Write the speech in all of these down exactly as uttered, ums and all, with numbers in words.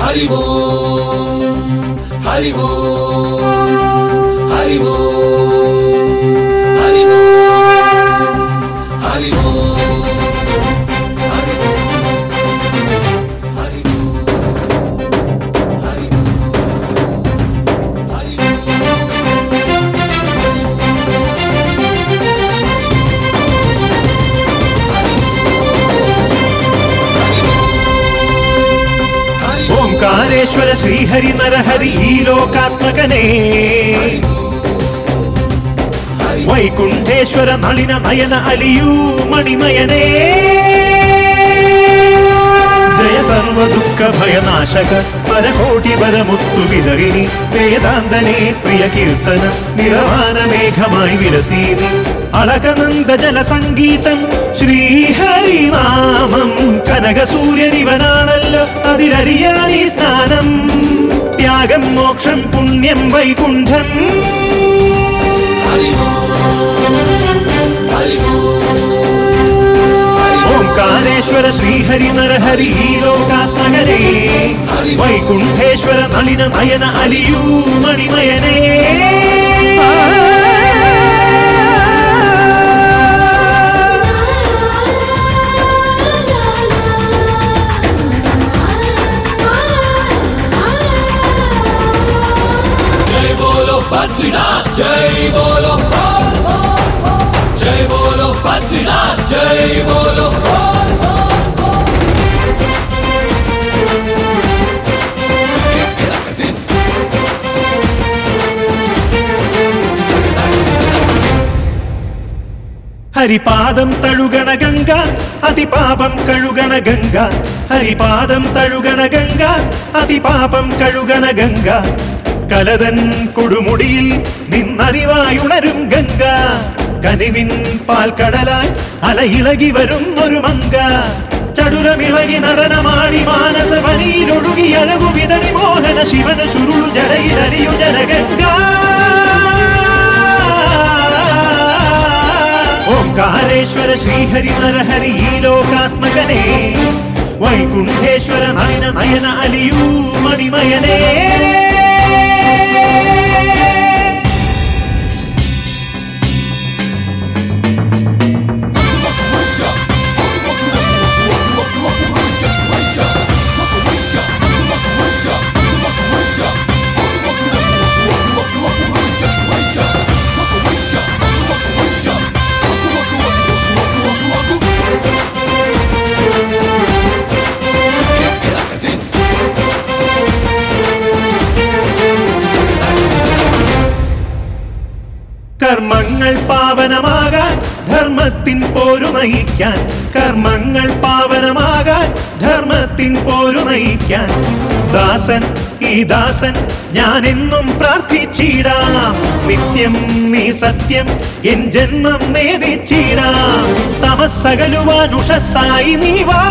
हरि ओम हरि ओम हरि ओम हरि ओम हरि ओम हरि ओम हरि ओम हरि ओंकारेश्वर श्रीहरि नरहरि ई लोकात्मकने वैकुंठेश्वर नलिन नयन अलियू मणिमयने जय सर्व दुःख भयनाशक परकोटि वरमुत्तु विदरिनि वेदान्तने प्रिय कीर्तन निरवान मेघमायि विलसीनि अलकनंद जल संगीतम श्रीहरिनामं कनक सूर्यनिवनाणल्लो अदिररियानि स्नानं त्यागं मोक्षं पुण्यं वैकुण्ठं ओंकारेश्वर श्रीहरि नरहरि लोकात्मकने वैकुंठेश्वर नलिन नयन अलियू मणिमयने बद्रीनाथ जय बोलो बोल बोल बोल जय बोलो बद्रीनाथ जय बोलो बोल बोल बोल हरिपादं तळुगण गंगा अतिपापं कळुगण गंगा हरिपादं तळुगण गंगा अतिपापं कळुगण गंगा കലതൻ കൊടുമുടിയിൽ നിന്നറിവായുണരും ഗംഗ കനിവിൻ പാൽക്കടലായി അലയിളകി വരുന്നൊരു മങ്ക ചടുലമിളകി നടനമാടി മാനസവനിയിലൊഴുകി അഴകു വിതറി മോഹന ശിവന ചുരുളു ജടയിലലിയു ജലഗംഗ ഓംകാരേശ്വര ശ്രീഹരി നരഹരി ഈ ലോകാത്മകനെ വൈകുണ്ഠേശ്വര നയന നയന അലിയൂ മണിമയനേ കർമ്മങ്ങൾ പാവനമാകാൻ ധർമ്മത്തിൻ പോരു നയിക്കാൻ കർമ്മങ്ങൾ പാവനമാകാൻ ധർമ്മത്തിൻ പോരു നയിക്കാൻ ദാസൻ ഈ ദാസൻ ഞാൻ എന്നും പ്രാർത്ഥിച്ചിടാം നിത്യം നീ സത്യം എൻ ജന്മം നേദിച്ചിടാം തമസ്സകലുവാൻ ഉഷസ്സായി നീ വാ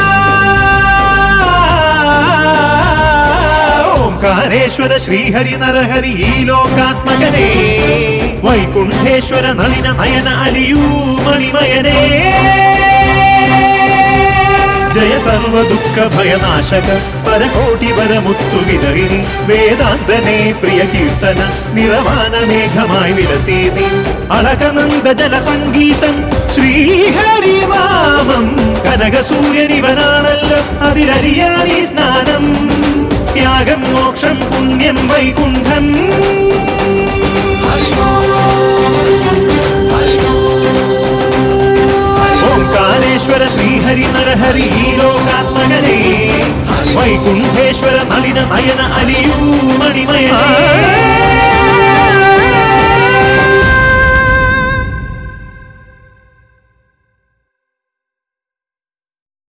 ഓംകാരേശ്വര ശ്രീഹരി നരഹരി ഈ ലോകാത്മകനെ വൈകുണ്ഠേശ്വര നളിന നയന അലിയൂ മണിമയനേ ജയ സർവ ദുഃഖ ഭയനാശക പരകോടി വരമുത്തു വിതറിനി വേദാന്തനെ പ്രിയ കീർത്തന നിറവാന മേഘമായി വിലസീതി അളകനന്ദ ജല സംഗീതം ശ്രീഹരിനാമം കനക സൂര്യനിവനാണല്ലോ അതിരറിയാനി സ്നാനം ത്യാഗം മോക്ഷം പുണ്യം വൈകുണ്ഠം ओंकारेश्वर श्रीहरि नरहरि लोकात्मकने वैकुंठेश्वर नलिन नयन अलियू मणिमयने